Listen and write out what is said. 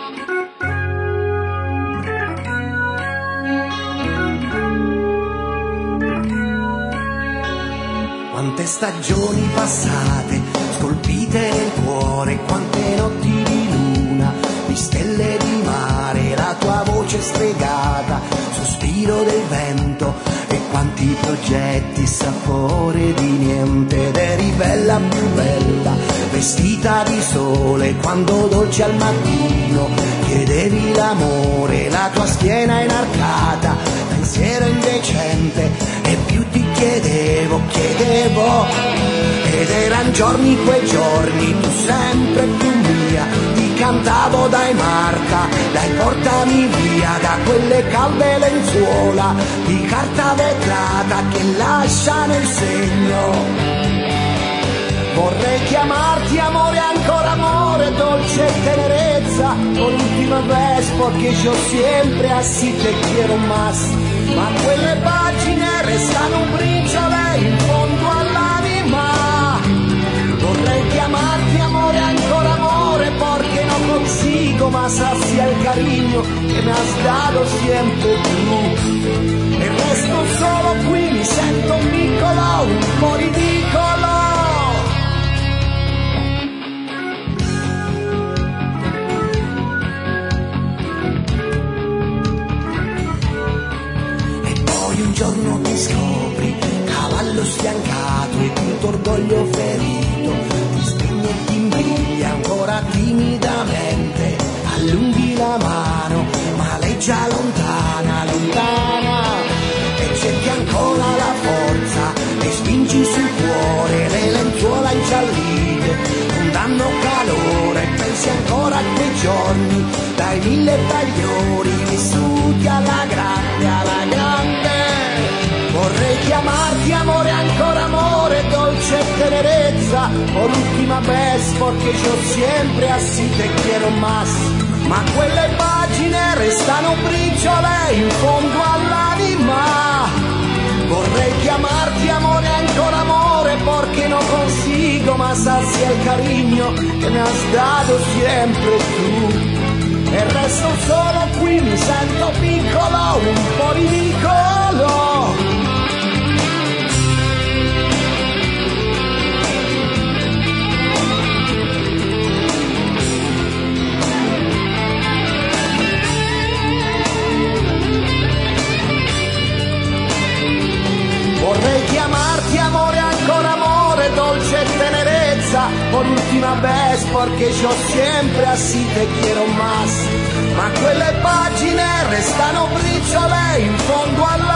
Quante stagioni passate, scolpite nel cuore, quante notti di luna, di stelle di mare, la tua voce stregata, sospiro del vento, e quanti progetti, sapore di niente, ed eri bella più bella, vestita di sole, quando dolce al mattino, chiedevi l'amore, la tua schiena inarcata, pensiero indecente, e più ti chiedevo, ed eran giorni quei giorni, tu sempre più mia, ti cantavo dai Marca, dai portami via, da quelle calde lenzuola di carta vetrata che lasciano il segno. Vorrei chiamarti amore, ancora amore, dolce tenerezza, por última vez, porque yo siempre así te quiero más. Ma quelle pagine restano un briciole in fondo all'anima. Vorrei chiamarti amore, ancora amore, porque no consigo más hacia el cariño que me has dado siempre tú. E resto solo qui, mi sento piccolo, un po' ridicolo. Un giorno ti scopri, cavallo sfiancato e tutto orgoglio ferito, ti spegni e ti imbriglia ancora timidamente, allunghi la mano, ma lei già lontana, lontana, e cerchi ancora la forza, e spingi sul cuore le lenzuola ingiallite, non danno calore, pensi ancora a quei giorni, dai 1000 tagliori vissuti alla grande, alla grande. Vorrei chiamarti amore, ancora amore, dolce tenerezza, por última vez, porque yo siempre así te quiero más. Ma quelle pagine restano briciole in fondo all'anima. Vorrei chiamarti amore, ancora amore, porque no consigo más hacia el cariño que me has dado siempre tú. E resto solo qui, mi sento piccolo, un po' ridicolo. Vorrei chiamarti amore, ancora amore, dolce tenerezza, por última vez, porque yo siempre así te quiero más. Ma quelle pagine restano briciole in fondo alla